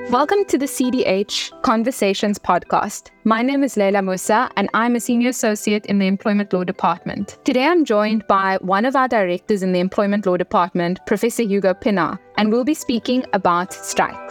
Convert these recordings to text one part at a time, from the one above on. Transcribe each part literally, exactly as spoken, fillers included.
Welcome to the C D H Conversations podcast. My name is Leila Musa and I'm a Senior Associate in the Employment Law Department. Today I'm joined by one of our directors in the Employment Law Department, Professor Hugo Pienaar, and we'll be speaking about strikes.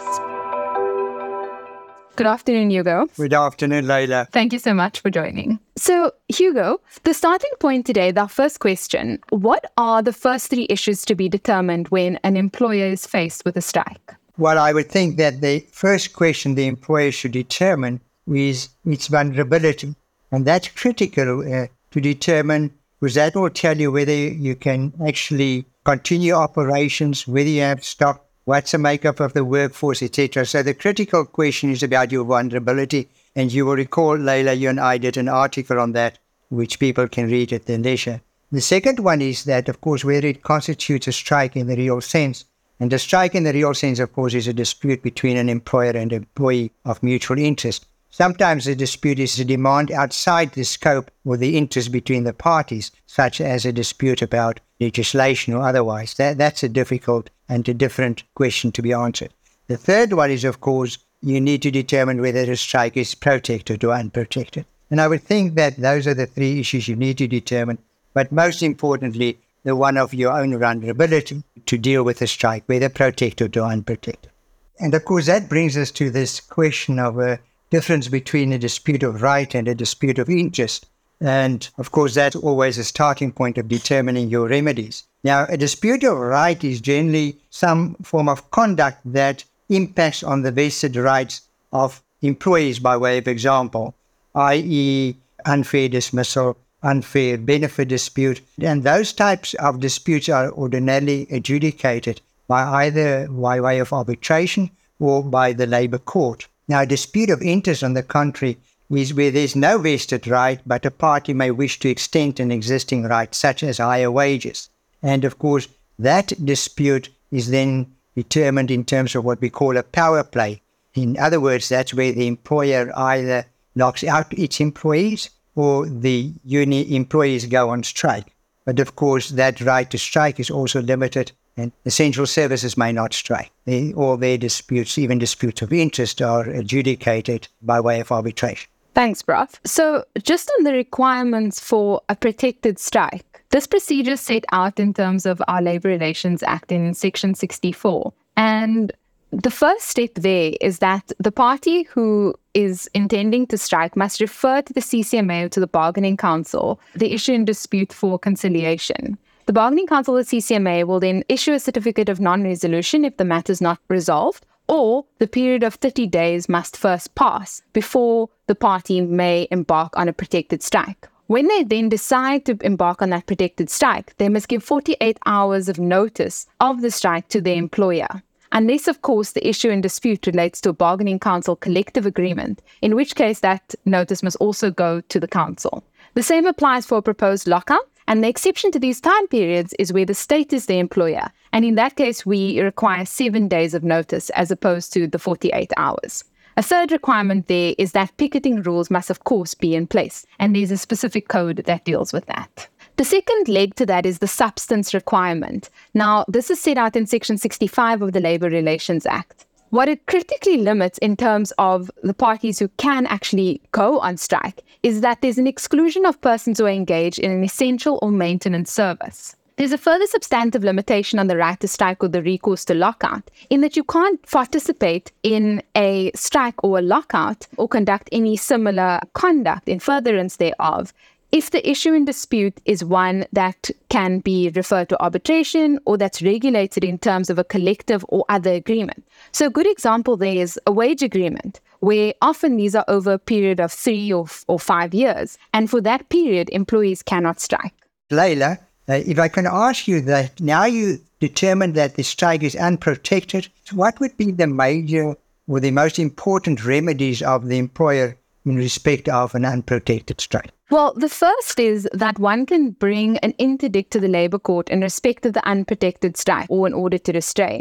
Good afternoon, Hugo. Good afternoon, Leila. Thank you so much for joining. So, Hugo, the starting point today, the first question, what are the first three issues to be determined when an employer is faced with a strike? Well, I would think that the first question the employer should determine is its vulnerability. And that's critical uh, to determine, because that will tell you whether you can actually continue operations, whether you have stock, what's the makeup of the workforce, et cetera. So the critical question is about your vulnerability. And you will recall, Leila, you and I did an article on that, which people can read at their leisure. The second one is that, of course, whether it constitutes a strike in the real sense. And the strike in the real sense, of course, is a dispute between an employer and employee of mutual interest. Sometimes the dispute is a demand outside the scope or the interest between the parties, such as a dispute about legislation or otherwise. That, that's a difficult and a different question to be answered. The third one is, of course, you need to determine whether a strike is protected or unprotected. And I would think that those are the three issues you need to determine. But most importantly, the one of your own vulnerability to deal with a strike, whether protected or unprotected. And of course, that brings us to this question of a difference between a dispute of right and a dispute of interest. And of course, that's always a starting point of determining your remedies. Now, a dispute of right is generally some form of conduct that impacts on the vested rights of employees, by way of example, that is unfair dismissal, unfair benefit dispute. And those types of disputes are ordinarily adjudicated by either by way of arbitration or by the labour court. Now, a dispute of interest, on the contrary, is where there's no vested right, but a party may wish to extend an existing right, such as higher wages. And of course, that dispute is then determined in terms of what we call a power play. In other words, that's where the employer either knocks out its employees or the union employees go on strike. But of course, that right to strike is also limited, and essential services may not strike. They, all their disputes, even disputes of interest, are adjudicated by way of arbitration. Thanks, Prof. So just on the requirements for a protected strike, this procedure is set out in terms of our Labour Relations Act in Section sixty-four. And the first step there is that the party who is intending to strike must refer to the C C M A or to the Bargaining Council the issue in dispute for conciliation. The Bargaining Council or the C C M A will then issue a certificate of non-resolution if the matter is not resolved, or the period of thirty days must first pass before the party may embark on a protected strike. When they then decide to embark on that protected strike, they must give forty-eight hours of notice of the strike to their employer. Unless, of course, the issue in dispute relates to a Bargaining Council collective agreement, in which case that notice must also go to the council. The same applies for a proposed lockout, and the exception to these time periods is where the state is the employer, and in that case we require seven days of notice as opposed to the forty-eight hours. A third requirement there is that picketing rules must, of course, be in place, and there's a specific code that deals with that. The second leg to that is the substance requirement. Now, this is set out in Section sixty-five of the Labour Relations Act. What it critically limits in terms of the parties who can actually go on strike is that there's an exclusion of persons who are engaged in an essential or maintenance service. There's a further substantive limitation on the right to strike or the recourse to lockout, in that you can't participate in a strike or a lockout or conduct any similar conduct in furtherance thereof if the issue in dispute is one that can be referred to arbitration or that's regulated in terms of a collective or other agreement. So a good example there is a wage agreement, where often these are over a period of three or, f- or five years. And for that period, employees cannot strike. Leila, uh, if I can ask you that, now you determined that the strike is unprotected, what would be the major or the most important remedies of the employer in respect of an unprotected strike? Well, the first is that one can bring an interdict to the Labour Court in respect of the unprotected strike or an order to restrain.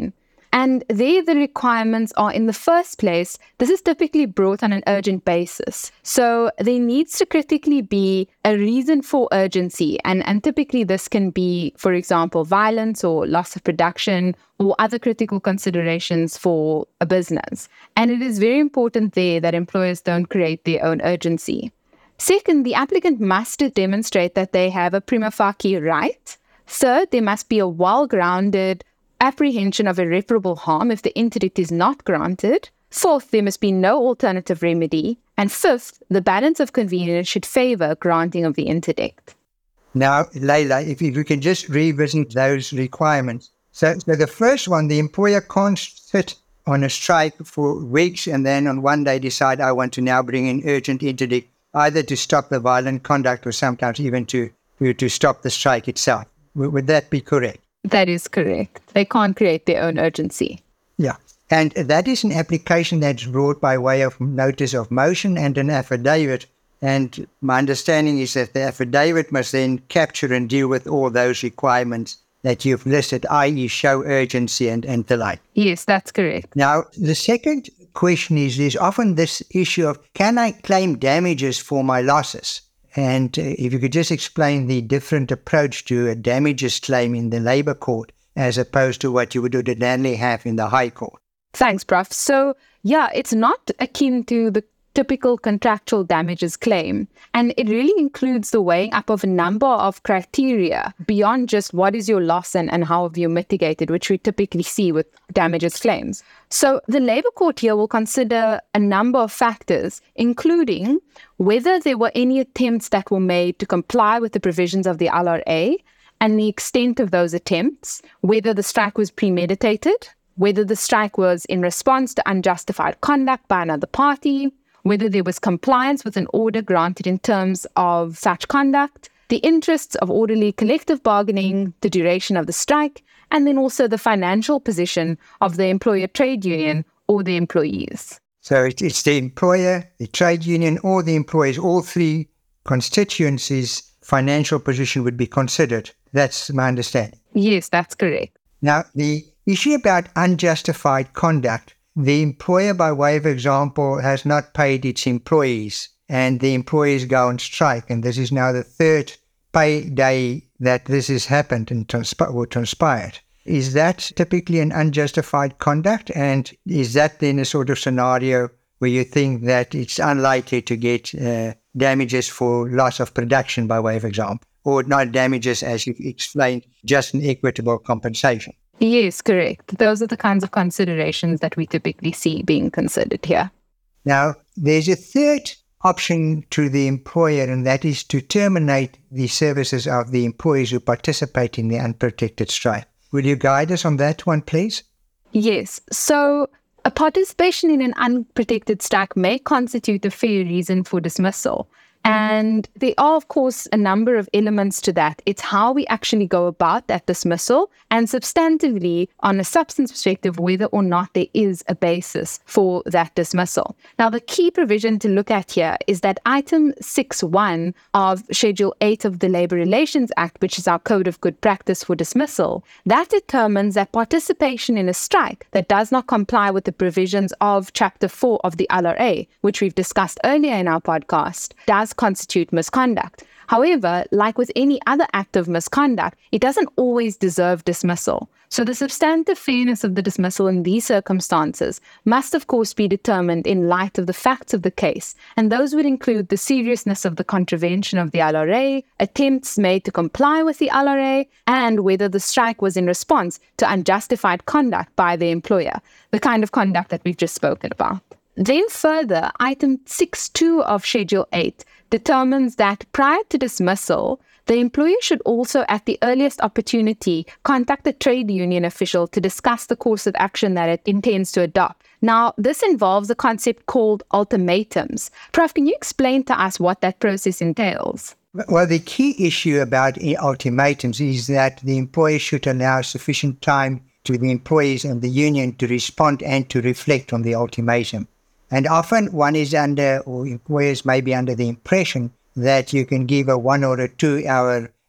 And there the requirements are, in the first place, this is typically brought on an urgent basis. So there needs to critically be a reason for urgency. And, and typically this can be, for example, violence or loss of production or other critical considerations for a business. And it is very important there that employers don't create their own urgency. Second, the applicant must demonstrate that they have a prima facie right. Third, there must be a well-grounded apprehension of irreparable harm if the interdict is not granted. Fourth, there must be no alternative remedy. And fifth, the balance of convenience should favour granting of the interdict. Now, Leila, if you can just revisit those requirements. So, so the first one, the employer can't sit on a strike for weeks and then on one day decide, I want to now bring in urgent interdict, either to stop the violent conduct or sometimes even to, to, to stop the strike itself. Would, would that be correct? That is correct. They can't create their own urgency. Yeah. And that is an application that's brought by way of notice of motion and an affidavit. And my understanding is that the affidavit must then capture and deal with all those requirements that you've listed, that is show urgency and, and the like. Yes, that's correct. Now, the second question is, there's often this issue of, can I claim damages for my losses? And uh, if you could just explain the different approach to a damages claim in the Labour Court as opposed to what you would ordinarily have in the High Court. Thanks, Professor So, yeah, it's not akin to the typical contractual damages claim. And it really includes the weighing up of a number of criteria beyond just what is your loss and, and how have you mitigated, which we typically see with damages claims. So the Labour Court here will consider a number of factors, including whether there were any attempts that were made to comply with the provisions of the L R A and the extent of those attempts, whether the strike was premeditated, whether the strike was in response to unjustified conduct by another party, whether there was compliance with an order granted in terms of such conduct, the interests of orderly collective bargaining, the duration of the strike, and then also the financial position of the employer trade union or the employees. So it's the employer, the trade union, or the employees, all three constituencies' financial position would be considered. That's my understanding. Yes, that's correct. Now, the issue about unjustified conduct, the employer, by way of example, has not paid its employees and the employees go on strike. And this is now the third pay day that this has happened and transp- or transpired. Is that typically an unjustified conduct? And is that then a sort of scenario where you think that it's unlikely to get uh, damages for loss of production, by way of example, or not damages, as you've explained, just an equitable compensation? Yes, correct. Those are the kinds of considerations that we typically see being considered here. Now, there's a third option to the employer, and that is to terminate the services of the employees who participate in the unprotected strike. Will you guide us on that one, please? Yes. So a participation in an unprotected strike may constitute a fair reason for dismissal. And there are, of course, a number of elements to that. It's how we actually go about that dismissal and substantively, on a substance perspective, whether or not there is a basis for that dismissal. Now, the key provision to look at here is that item six one of Schedule eight of the Labour Relations Act, which is our code of good practice for dismissal, that determines that participation in a strike that does not comply with the provisions of Chapter four of the L R A, which we've discussed earlier in our podcast, does constitute misconduct. However, like with any other act of misconduct, it doesn't always deserve dismissal. So the substantive fairness of the dismissal in these circumstances must, of course, be determined in light of the facts of the case, and those would include the seriousness of the contravention of the L R A, attempts made to comply with the L R A, and whether the strike was in response to unjustified conduct by the employer, the kind of conduct that we've just spoken about. Then further, item six two of Schedule eight determines that prior to dismissal, the employer should also, at the earliest opportunity, contact a trade union official to discuss the course of action that it intends to adopt. Now, this involves a concept called ultimatums. Prof, can you explain to us what that process entails? Well, the key issue about ultimatums is that the employer should allow sufficient time to the employees and the union to respond and to reflect on the ultimatum. And often one is under, or employers may be under the impression that you can give a one or a two hour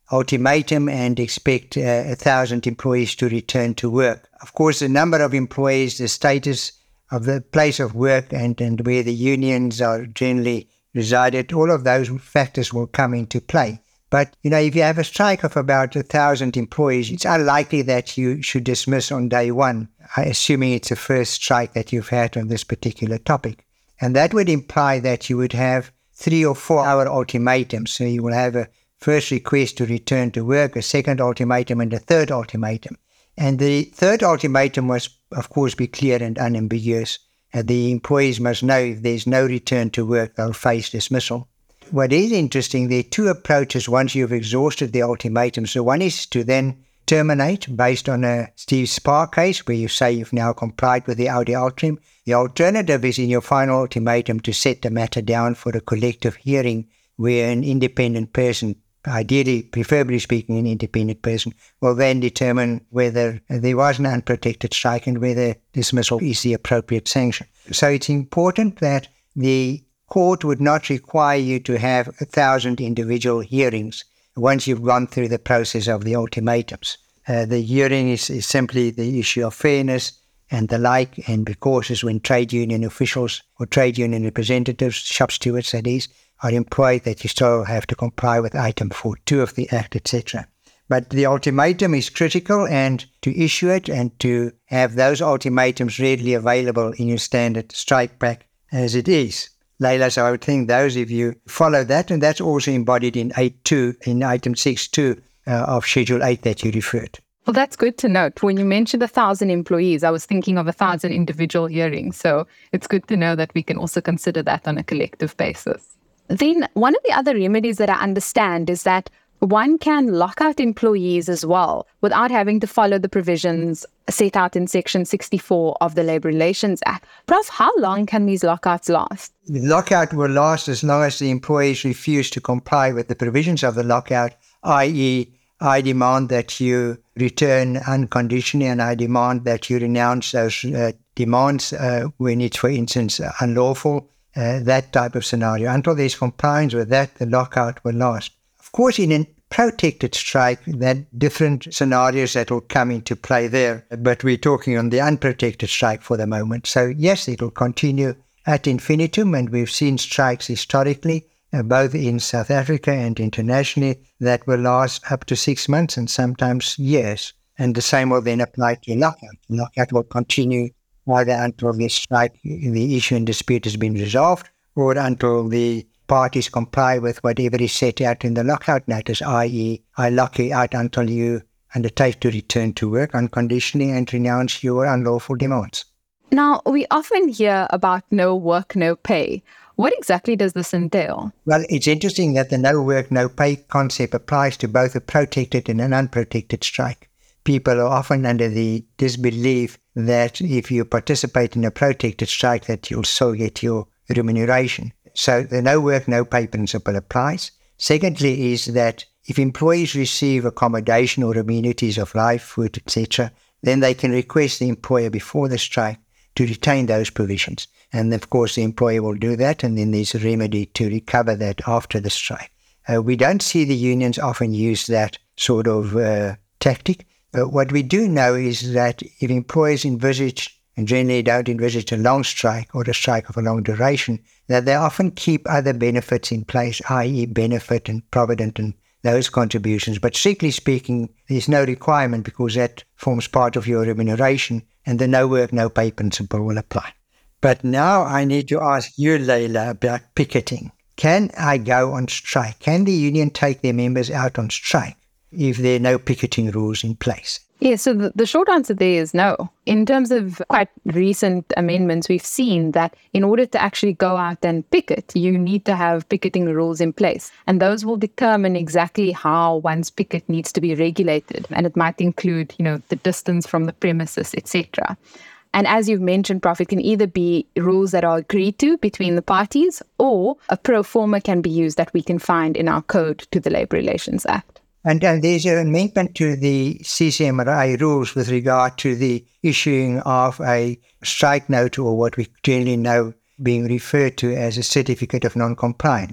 ultimatum and expect uh, a thousand employees to return to work. Of course, the number of employees, the status of the place of work, and, and where the unions are generally resided, all of those factors will come into play. But, you know, if you have a strike of about a thousand employees, it's unlikely that you should dismiss on day one, assuming it's the first strike that you've had on this particular topic. And that would imply that you would have three or four hour ultimatums. So you will have a first request to return to work, a second ultimatum, and a third ultimatum. And the third ultimatum must, of course, be clear and unambiguous. And the employees must know if there's no return to work, they'll face dismissal. What is interesting, there are two approaches once you've exhausted the ultimatum. So one is to then terminate based on a Steve Spar case where you say you've now complied with the Audi Altrim. The alternative is in your final ultimatum to set the matter down for a collective hearing where an independent person, ideally, preferably speaking, an independent person, will then determine whether there was an unprotected strike and whether dismissal is the appropriate sanction. So it's important that the court would not require you to have a thousand individual hearings once you've gone through the process of the ultimatums. Uh, the hearing is, is simply the issue of fairness and the like, and because it's when trade union officials or trade union representatives, shop stewards that is, are employed, that you still have to comply with item forty-two of the Act, et cetera. But the ultimatum is critical, and to issue it and to have those ultimatums readily available in your standard strike pack as it is. Leila, so I would think those of you follow that, and that's also embodied in eight two, in item six two uh, of Schedule eight that you referred. Well, that's good to note. When you mentioned a thousand employees, I was thinking of a thousand individual hearings. So it's good to know that we can also consider that on a collective basis. Then one of the other remedies that I understand is that one can lock out employees as well without having to follow the provisions set out in Section sixty-four of the Labour Relations Act. Prof, how long can these lockouts last? The lockout will last as long as the employees refuse to comply with the provisions of the lockout, that is, I demand that you return unconditionally and I demand that you renounce those uh, demands uh, when it's, for instance, uh, unlawful, uh, that type of scenario. Until there's compliance with that, the lockout will last. Of course, in a protected strike, there are different scenarios that will come into play there, but we're talking on the unprotected strike for the moment. So yes, it will continue ad infinitum, and we've seen strikes historically, uh, both in South Africa and internationally, that will last up to six months and sometimes years. And the same will then apply to lockout. Lockout will continue either until the strike, the issue and dispute has been resolved, or until the parties comply with whatever is set out in the lockout notice, that is, I lock you out until you undertake to return to work unconditionally and renounce your unlawful demands. Now, we often hear about no work, no pay. What exactly does this entail? Well, it's interesting that the no work, no pay concept applies to both a protected and an unprotected strike. People are often under the disbelief that if you participate in a protected strike that you'll still get your remuneration. So the no work, no pay principle applies. Secondly is that if employees receive accommodation or amenities of life, food, et cetera, then they can request the employer before the strike to retain those provisions. And of course, the employer will do that, and then there's a remedy to recover that after the strike. Uh, we don't see the unions often use that sort of uh, tactic. But what we do know is that if employers envisage, and generally don't envisage a long strike or a strike of a long duration, that they often keep other benefits in place, that is benefit and provident and those contributions. But strictly speaking, there's no requirement because that forms part of your remuneration, and the no work, no pay principle will apply. But now I need to ask you, Leila, about picketing. Can I go on strike? Can the union take their members out on strike if there are no picketing rules in place? Yeah, so the, the short answer there is no. In terms of quite recent amendments, we've seen that in order to actually go out and picket, you need to have picketing rules in place. And those will determine exactly how one's picket needs to be regulated. And it might include, you know, the distance from the premises, et cetera. And as you've mentioned, Prof, it can either be rules that are agreed to between the parties, or a pro forma can be used that we can find in our code to the Labour Relations Act. And uh, there's an amendment to the C C M R A rules with regard to the issuing of a strike note, or what we generally know being referred to as a certificate of non-compliance.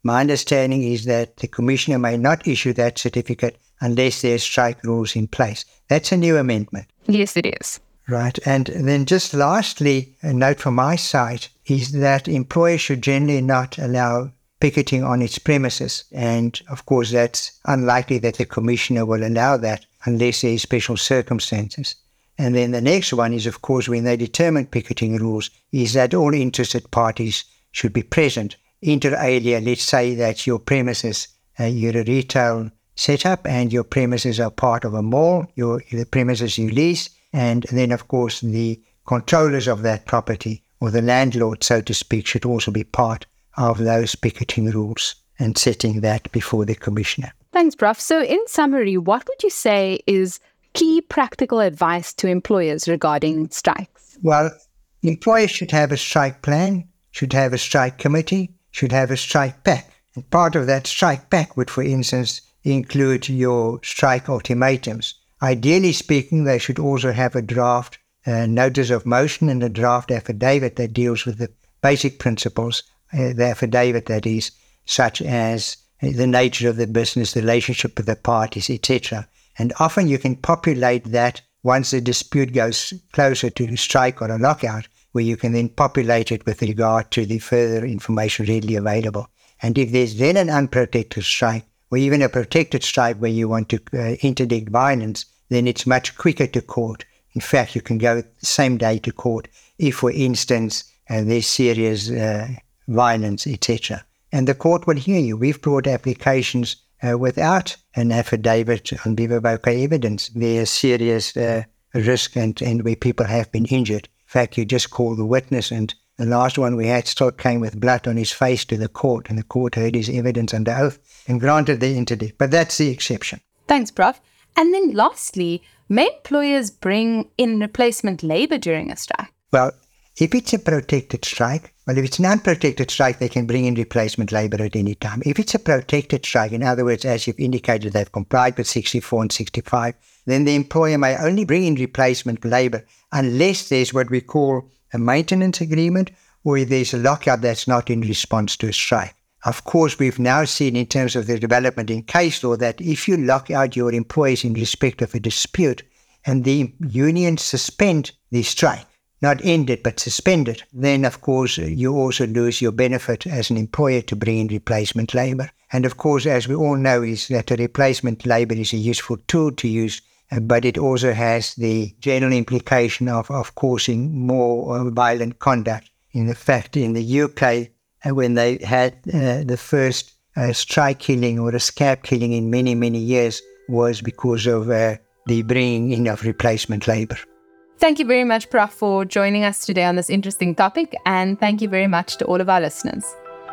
My understanding is that the commissioner may not issue that certificate unless there are strike rules in place. That's a new amendment. Yes, it is. Right. And then just lastly, a note from my side is that employers should generally not allow picketing on its premises. And of course, that's unlikely that the commissioner will allow that unless there are special circumstances. And then the next one is, of course, when they determine picketing rules, is that all interested parties should be present. Inter alia, let's say that your premises, uh, you're a retail setup and your premises are part of a mall, your the premises you lease, and then, of course, the controllers of that property, or the landlord, so to speak, should also be part of those picketing rules and setting that before the commissioner. Thanks, Professor So in summary, what would you say is key practical advice to employers regarding strikes? Well, employers should have a strike plan, should have a strike committee, should have a strike pack. And part of that strike pack would, for instance, include your strike ultimatums. Ideally speaking, they should also have a draft uh, notice of motion and a draft affidavit that deals with the basic principles, uh, the affidavit that is, such as the nature of the business, the relationship with the parties, et cetera. And often you can populate that once the dispute goes closer to the strike or a lockout, where you can then populate it with regard to the further information readily available. And if there's then an unprotected strike, or even a protected strike where you want to uh, interdict violence, then it's much quicker to court. In fact, you can go the same day to court if, for instance, uh, there's serious uh, violence, et cetera. And the court will hear you. We've brought applications uh, without an affidavit on viva voce evidence. There's serious uh, risk and, and where people have been injured. In fact, you just call the witness, and the last one we had still came with blood on his face to the court, and the court heard his evidence under oath and granted the interdict. But that's the exception. Thanks, Professor And then lastly, may employers bring in replacement labor during a strike? Well, if it's a protected strike, well, if it's an unprotected strike, they can bring in replacement labor at any time. If it's a protected strike, in other words, as you've indicated, they've complied with sixty-four and sixty-five, then the employer may only bring in replacement labor unless there's what we call a maintenance agreement, or if there's a lockout that's not in response to a strike. Of course, we've now seen in terms of the development in case law that if you lock out your employees in respect of a dispute and the union suspend the strike, not end it, but suspend it, then of course you also lose your benefit as an employer to bring in replacement labor. And of course, as we all know, is that a replacement labor is a useful tool to use, uh, but it also has the general implication of, of causing more uh, violent conduct. In fact, in the U K, uh, when they had uh, the first uh, strike killing or a scab killing in many, many years, was because of uh, the bringing in of replacement labor. Thank you very much, Professor for joining us today on this interesting topic, and thank you very much to all of our listeners.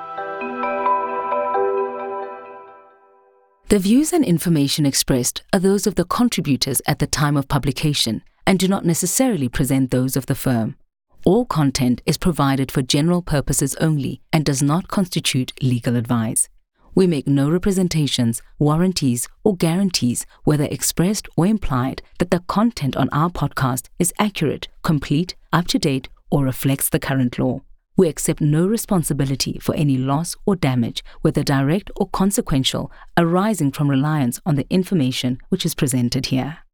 The views and information expressed are those of the contributors at the time of publication and do not necessarily present those of the firm. All content is provided for general purposes only and does not constitute legal advice. We make no representations, warranties, or guarantees, whether expressed or implied, that the content on our podcast is accurate, complete, up-to-date, or reflects the current law. We accept no responsibility for any loss or damage, whether direct or consequential, arising from reliance on the information which is presented here.